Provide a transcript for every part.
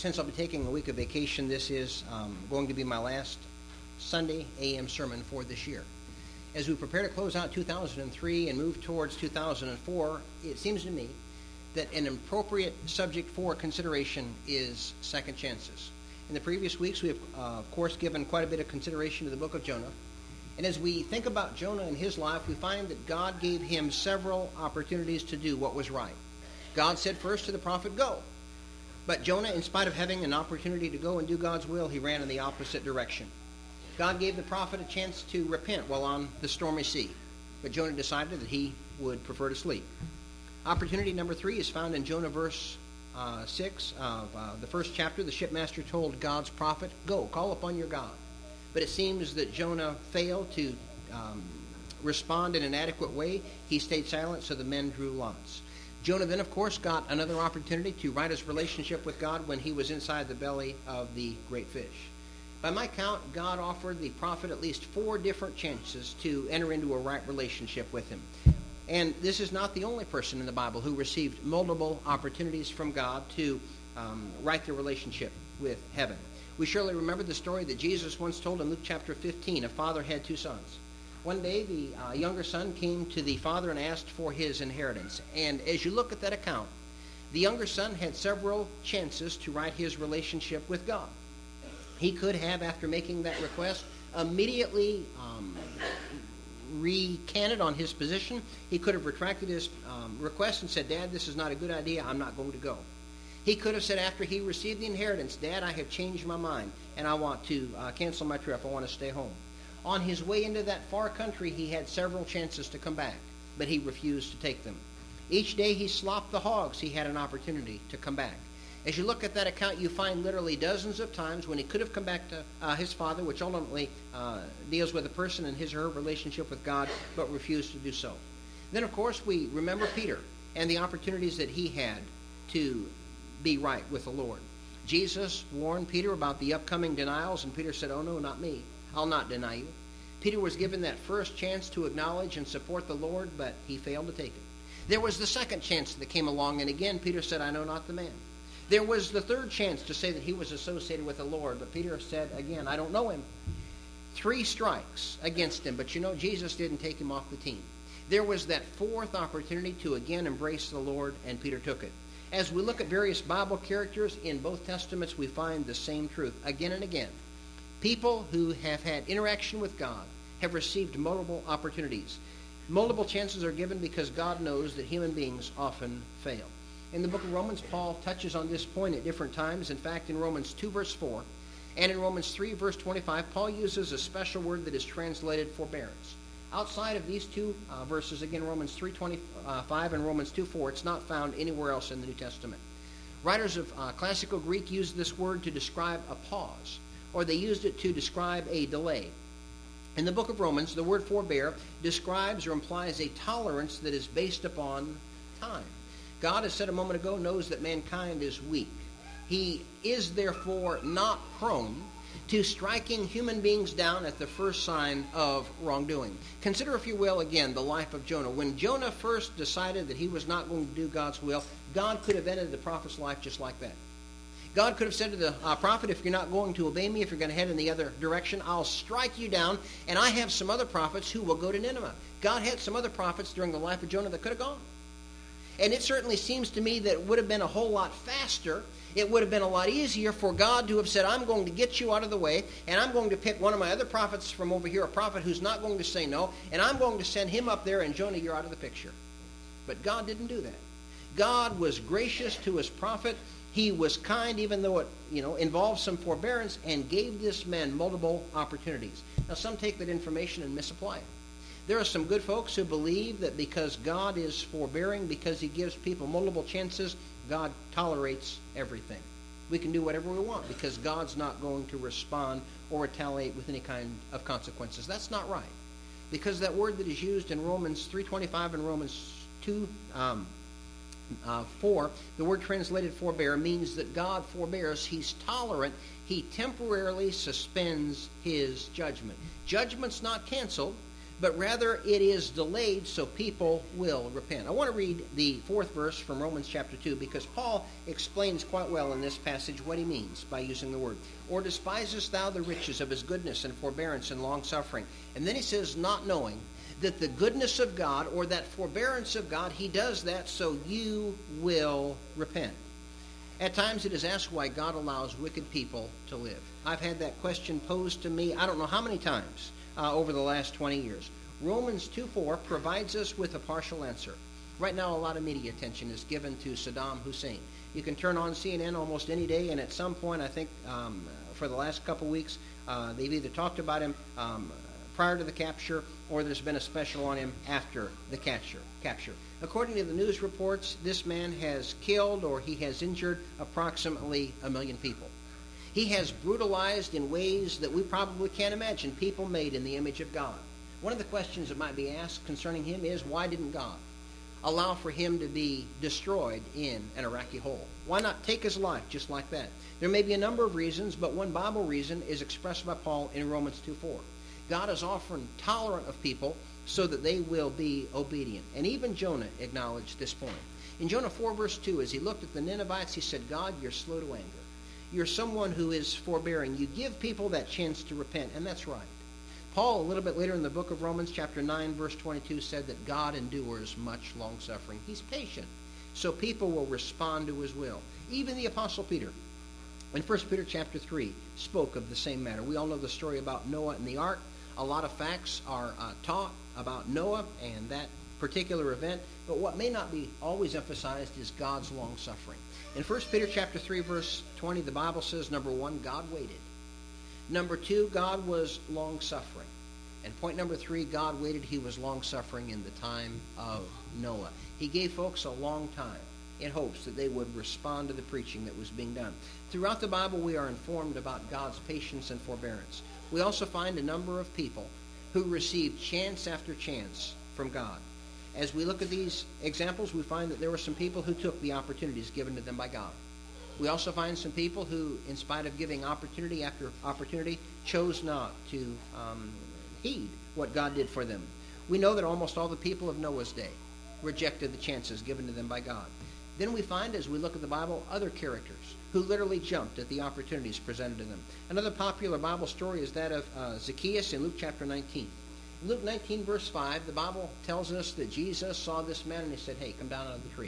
since I'll be taking a week of vacation, this is going to be my last Sunday AM sermon for this year. As we prepare to close out 2003 and move towards 2004, it seems to me that an appropriate subject for consideration is second chances. In the previous weeks, we have, of course, given quite a bit of consideration to the book of Jonah. And as we think about Jonah and his life, we find that God gave him several opportunities to do what was right. God said first to the prophet, "Go." But Jonah, in spite of having an opportunity to go and do God's will, he ran in the opposite direction. God gave the prophet a chance to repent while on the stormy sea. But Jonah decided that he would prefer to sleep. Opportunity number 3 is found in Jonah verse 6 of the first chapter. The shipmaster told God's prophet, "Go, call upon your God." But it seems that Jonah failed to respond in an adequate way. He stayed silent, so the men drew lots. Jonah then, of course, got another opportunity to right his relationship with God when he was inside the belly of the great fish. By my count, God offered the prophet at least 4 different chances to enter into a right relationship with him. And this is not the only person in the Bible who received multiple opportunities from God to right their relationship with heaven. We surely remember the story that Jesus once told in Luke chapter 15. A father had 2 sons. One day, the younger son came to the father and asked for his inheritance. And as you look at that account, the younger son had several chances to right his relationship with God. He could have, after making that request, immediately recanted on his position. He could have retracted his request and said, "Dad, this is not a good idea. I'm not going to go." He could have said after he received the inheritance, "Dad, I have changed my mind, and I want to cancel my trip. I want to stay home." On his way into that far country, he had several chances to come back, but he refused to take them. Each day he slopped the hogs, he had an opportunity to come back. As you look at that account, you find literally dozens of times when he could have come back to his father, which ultimately deals with a person and his or her relationship with God, but refused to do so. Then, of course, we remember Peter and the opportunities that he had to be right with the Lord. Jesus warned Peter about the upcoming denials, and Peter said, "Oh no, not me. I'll not deny you." Peter was given that first chance to acknowledge and support the Lord, but he failed to take it. There was the second chance that came along, and again Peter said, "I know not the man." There was the third chance to say that he was associated with the Lord, but Peter said again, "I don't know him." 3 strikes against him, but Jesus didn't take him off the team. There was that 4th opportunity to again embrace the Lord, and Peter took it. As we look at various Bible characters in both Testaments, we find the same truth again and again. People who have had interaction with God have received multiple opportunities. Multiple chances are given because God knows that human beings often fail. In the book of Romans, Paul touches on this point at different times. In fact, in Romans 2, verse 4, and in Romans 3, verse 25, Paul uses a special word that is translated forbearance. Outside of these 2 verses, again, Romans 3:25 and Romans 2:4, it's not found anywhere else in the New Testament. Writers of classical Greek used this word to describe a pause, or they used it to describe a delay. In the book of Romans, the word forbear describes or implies a tolerance that is based upon time. God, as said a moment ago, knows that mankind is weak. He is therefore not prone to striking human beings down at the first sign of wrongdoing. Consider, if you will, again, the life of Jonah. When Jonah first decided that he was not going to do God's will, God could have ended the prophet's life just like that. God could have said to the prophet, "If you're not going to obey me, if you're going to head in the other direction, I'll strike you down, and I have some other prophets who will go to Nineveh." God had some other prophets during the life of Jonah that could have gone. And it certainly seems to me that it would have been a whole lot faster. It would have been a lot easier for God to have said, "I'm going to get you out of the way, and I'm going to pick one of my other prophets from over here, a prophet who's not going to say no, and I'm going to send him up there, and Jonah, you're out of the picture." But God didn't do that. God was gracious to his prophet. He was kind, even though it involved some forbearance, and gave this man multiple opportunities. Now, some take that information and misapply it. There are some good folks who believe that because God is forbearing, because he gives people multiple chances, God tolerates everything. We can do whatever we want because God's not going to respond or retaliate with any kind of consequences. That's not right. Because that word that is used in Romans 3:25 and Romans 2:4, the word translated forbear, means that God forbears. He's tolerant. He temporarily suspends his judgment. Judgment's not canceled, but rather it is delayed so people will repent. I want to read the 4th verse from Romans chapter 2 because Paul explains quite well in this passage what he means by using the word. Or despisest thou the riches of his goodness and forbearance and long-suffering? And then he says, not knowing that the goodness of God or that forbearance of God, he does that so you will repent. At times it is asked why God allows wicked people to live. I've had that question posed to me I don't know how many times over the last 20 years. Romans 2:4 provides us with a partial answer. Right now a lot of media attention is given to Saddam Hussein. You can turn on CNN almost any day, and at some point, I think for the last couple weeks, they've either talked about him prior to the capture or there's been a special on him after the capture. According to the news reports, this man has killed or he has injured approximately 1 million people. He has brutalized in ways that we probably can't imagine people made in the image of God. One of the questions that might be asked concerning him is, why didn't God allow for him to be destroyed in an Iraqi hole? Why not take his life just like that? There may be a number of reasons, but one Bible reason is expressed by Paul in Romans 2:4. God is often tolerant of people so that they will be obedient. And even Jonah acknowledged this point. In Jonah 4 verse 2, as he looked at the Ninevites, he said, God, you're slow to anger. You're someone who is forbearing. You give people that chance to repent, and that's right. Paul, a little bit later in the book of Romans, chapter 9, verse 22, said that God endures much long-suffering. He's patient, so people will respond to his will. Even the Apostle Peter, in 1 Peter chapter 3, spoke of the same matter. We all know the story about Noah and the ark. A lot of facts are taught about Noah and that particular event, but what may not be always emphasized is God's long-suffering. In 1 Peter chapter 3, verse 20, the Bible says, number 1, God waited. Number 2, God was long-suffering. And point number 3, God waited. He was long-suffering in the time of Noah. He gave folks a long time in hopes that they would respond to the preaching that was being done. Throughout the Bible, we are informed about God's patience and forbearance. We also find a number of people who received chance after chance from God. As we look at these examples, we find that there were some people who took the opportunities given to them by God. We also find some people who, in spite of giving opportunity after opportunity, chose not to heed what God did for them. We know that almost all the people of Noah's day rejected the chances given to them by God. Then we find, as we look at the Bible, other characters who literally jumped at the opportunities presented to them. Another popular Bible story is that of Zacchaeus in Luke chapter 19. In Luke 19, verse 5, the Bible tells us that Jesus saw this man and he said, hey, come down out of the tree.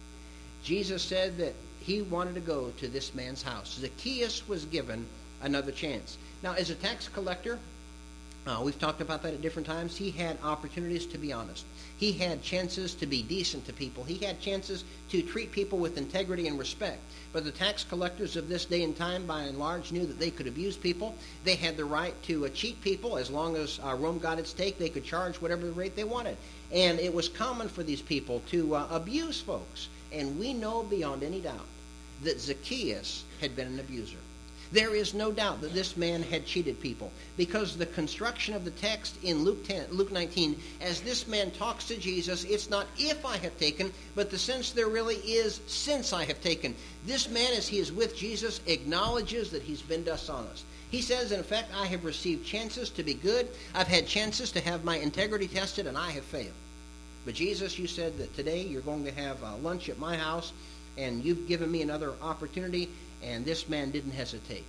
Jesus said that he wanted to go to this man's house. Zacchaeus was given another chance. Now, as a tax collector, we've talked about that at different times. He had opportunities to be honest. He had chances to be decent to people. He had chances to treat people with integrity and respect. But the tax collectors of this day and time, by and large, knew that they could abuse people. They had the right to cheat people. As long as Rome got its stake, they could charge whatever rate they wanted. And it was common for these people to abuse folks. And we know beyond any doubt that Zacchaeus had been an abuser. There is no doubt that this man had cheated people, because the construction of the text in Luke 19, as this man talks to Jesus, it's not if I have taken, but the sense there really is since I have taken. This man, as he is with Jesus, acknowledges that he's been dishonest. He says, in effect, I have received chances to be good. I've had chances to have my integrity tested, and I have failed. But Jesus, you said that today you're going to have lunch at my house, and you've given me another opportunity. And this man didn't hesitate.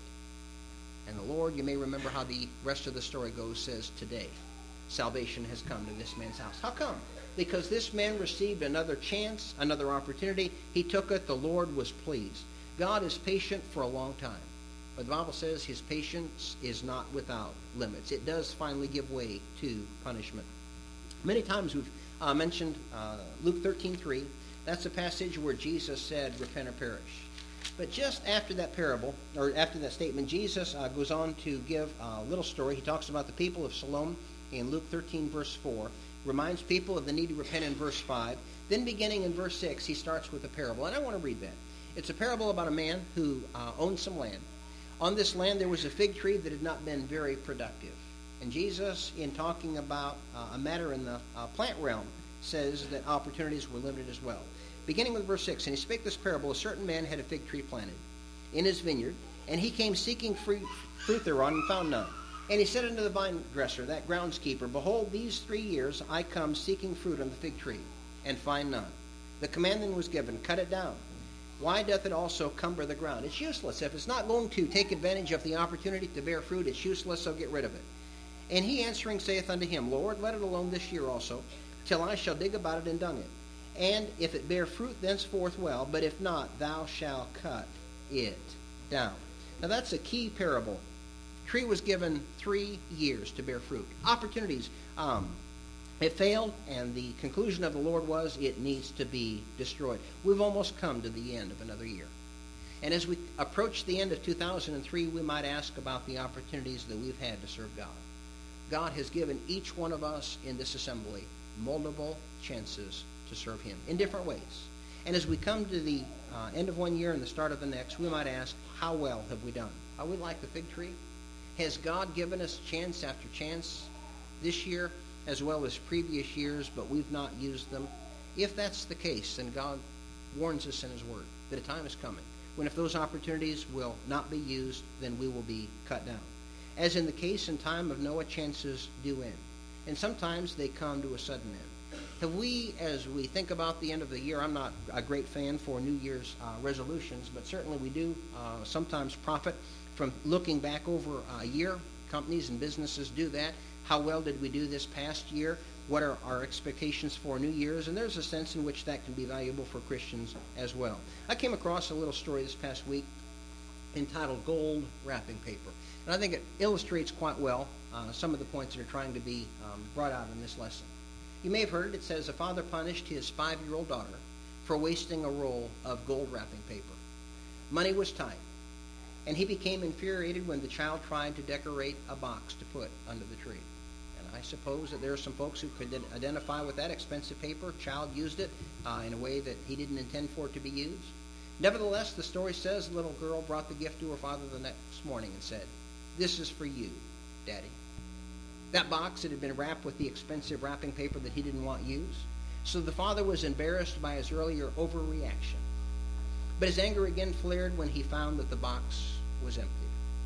And the Lord, you may remember how the rest of the story goes, says, today salvation has come to this man's house. How come? Because this man received another chance, another opportunity. He took it. The Lord was pleased. God is patient for a long time. But the Bible says his patience is not without limits. It does finally give way to punishment. Many times we've mentioned Luke 13:3. That's a passage where Jesus said, repent or perish. But just after that parable, or after that statement, Jesus goes on to give a little story. He talks about the people of Siloam in Luke 13, verse 4, reminds people of the need to repent in verse 5. Then beginning in verse 6, he starts with a parable. And I want to read that. It's a parable about a man who owned some land. On this land there was a fig tree that had not been very productive. And Jesus, in talking about a matter in the plant realm, says that opportunities were limited as well. Beginning with verse 6, and he spake this parable, a certain man had a fig tree planted in his vineyard, and he came seeking fruit thereon and found none. And he said unto the vine dresser, that groundskeeper, Behold, these 3 years I come seeking fruit on the fig tree, and find none. The commandment was given, cut it down. Why doth it also cumber the ground? It's useless. If it's not going to take advantage of the opportunity to bear fruit, it's useless, so get rid of it. And he answering saith unto him, Lord, let it alone this year also, till I shall dig about it and dung it. And if it bear fruit thenceforth, well, but if not, thou shalt cut it down. Now that's a key parable. The tree was given 3 years to bear fruit. Opportunities. It failed, and the conclusion of the Lord was it needs to be destroyed. We've almost come to the end of another year. And as we approach the end of 2003, we might ask about the opportunities that we've had to serve God. God has given each one of us in this assembly multiple chances to serve Him in different ways. And as we come to the end of one year and the start of the next, we might ask, how well have we done? Are we like the fig tree? Has God given us chance after chance this year as well as previous years, but we've not used them? If that's the case, then God warns us in His Word that a time is coming when if those opportunities will not be used, then we will be cut down. As in the case in time of Noah, chances do end. And sometimes they come to a sudden end. Have we, as we think about the end of the year, I'm not a great fan for New Year's resolutions, but certainly we do sometimes profit from looking back over a year. Companies and businesses do that. How well did we do this past year? What are our expectations for New Year's? And there's a sense in which that can be valuable for Christians as well. I came across a little story this past week entitled Gold Wrapping Paper. And I think it illustrates quite well some of the points that are trying to be brought out in this lesson. You may have heard it. It says, a father punished his 5-year-old daughter for wasting a roll of gold wrapping paper. Money was tight, and he became infuriated when the child tried to decorate a box to put under the tree. I suppose that there are some folks who could identify with that expensive paper. Child used it in a way that he didn't intend for it to be used. Nevertheless, the story says the little girl brought the gift to her father the next morning and said, "This is for you, Daddy." That box, it had been wrapped with the expensive wrapping paper that he didn't want used. So the father was embarrassed by his earlier overreaction. But his anger again flared when he found that the box was empty.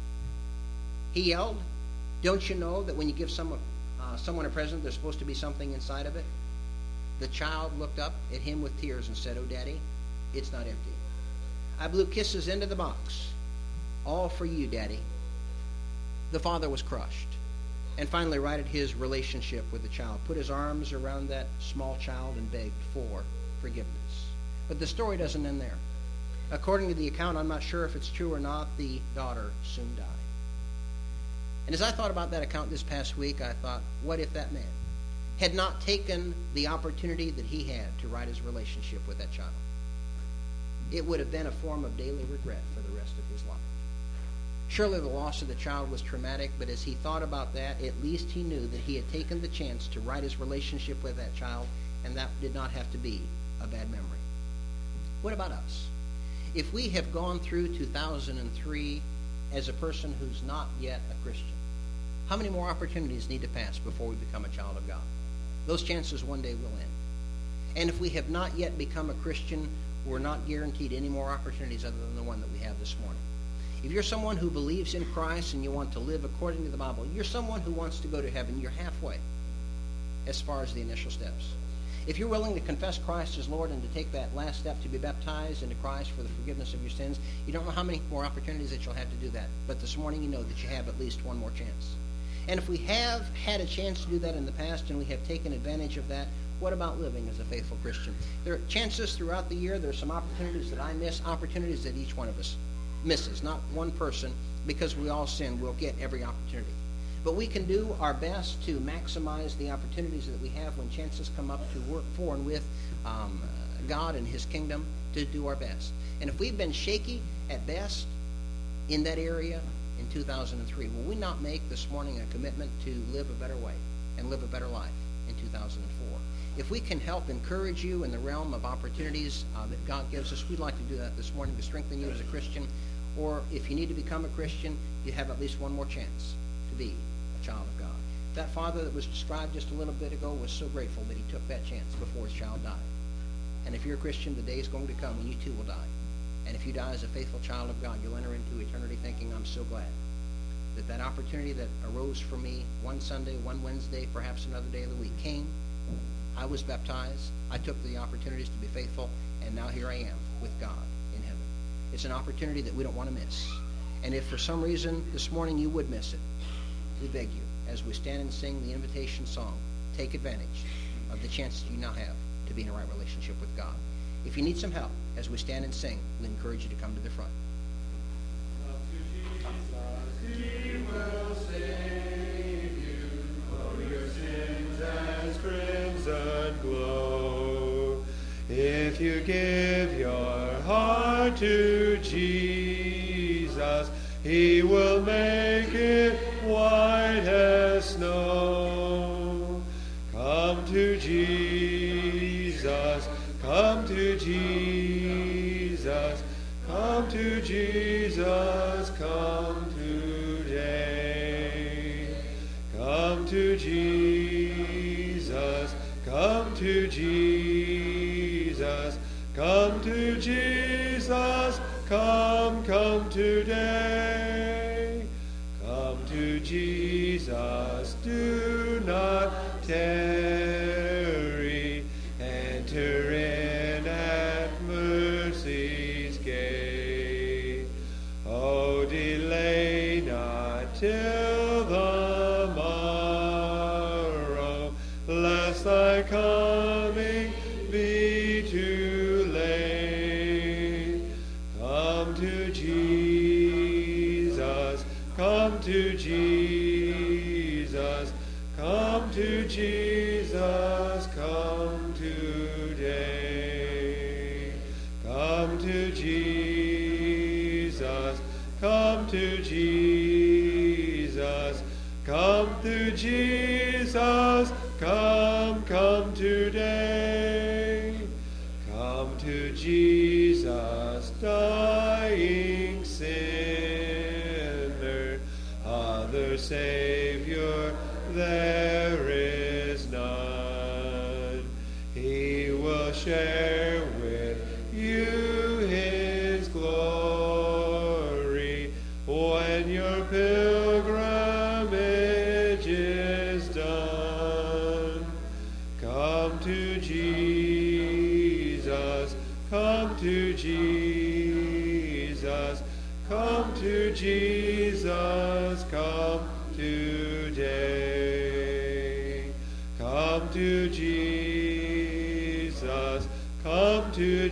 He yelled, "Don't you know that when you give someone a present, there's supposed to be something inside of it?" The child looked up at him with tears and said, "Oh, Daddy, it's not empty. I blew kisses into the box. All for you, Daddy." The father was crushed and finally righted his relationship with the child, put his arms around that small child and begged for forgiveness. But the story doesn't end there. According to the account, I'm not sure if it's true or not, the daughter soon died. And as I thought about that account this past week, I thought, what if that man had not taken the opportunity that he had to right his relationship with that child? It would have been a form of daily regret for the rest of his life. Surely the loss of the child was traumatic, but as he thought about that, at least he knew that he had taken the chance to right his relationship with that child, and that did not have to be a bad memory. What about us? If we have gone through 2003 as a person who's not yet a Christian, how many more opportunities need to pass before we become a child of God? Those chances one day will end. And if we have not yet become a Christian, we're not guaranteed any more opportunities other than the one that we have this morning. If you're someone who believes in Christ and you want to live according to the Bible, you're someone who wants to go to heaven, you're halfway as far as the initial steps. If you're willing to confess Christ as Lord and to take that last step to be baptized into Christ for the forgiveness of your sins, you don't know how many more opportunities that you'll have to do that. But this morning you know that you have at least one more chance. And if we have had a chance to do that in the past and we have taken advantage of that, what about living as a faithful Christian? There are chances throughout the year. There are some opportunities that I miss, opportunities that each one of us misses. Not one person, because we all sin, will get every opportunity. But we can do our best to maximize the opportunities that we have when chances come up to work for and with God and His kingdom, to do our best. And if we've been shaky at best in that area in 2003, will we not make this morning a commitment to live a better way and live a better life in 2004? If we can help encourage you in the realm of opportunities that God gives us, we'd like to do that this morning to strengthen you as a Christian. Or if you need to become a Christian, you have at least one more chance to be a child of God. That father that was described just a little bit ago was so grateful that he took that chance before his child died. And if you're a Christian, the day is going to come when you too will die. And if you die as a faithful child of God, you'll enter into eternity thinking, I'm so glad that opportunity that arose for me one Sunday, one Wednesday, perhaps another day of the week came. I was baptized. I took the opportunities to be faithful, and now here I am with God in heaven. It's an opportunity that we don't want to miss. And if for some reason this morning you would miss it, we beg you, as we stand and sing the invitation song, take advantage of the chances you now have to be in a right relationship with God. If you need some help, as we stand and sing, we encourage you to come to the front. He will save you, for your sins as crimson glow. If you give your heart to Jesus, He will make it white as snow. Come to Jesus, come to Jesus, come to Jesus, come today. Come to Jesus, come to Jesus, come to Jesus, come today. Come to Jesus, do not tarry. Enter in at mercy's gate. Oh, delay not till the morrow, lest thy coming be too late. Come to Jesus, come to Jesus, come to Jesus, come today. Come to Jesus, come to Jesus, come to Jesus, come today. Come to Jesus, dying sinner, other Savior there is none. He will share with you His glory when your pilgrimage is done. Come to Jesus, come to Jesus, come to Jesus, come today. Come to Jesus, come to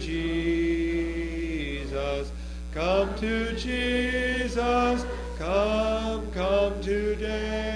Jesus, come to Jesus, come today.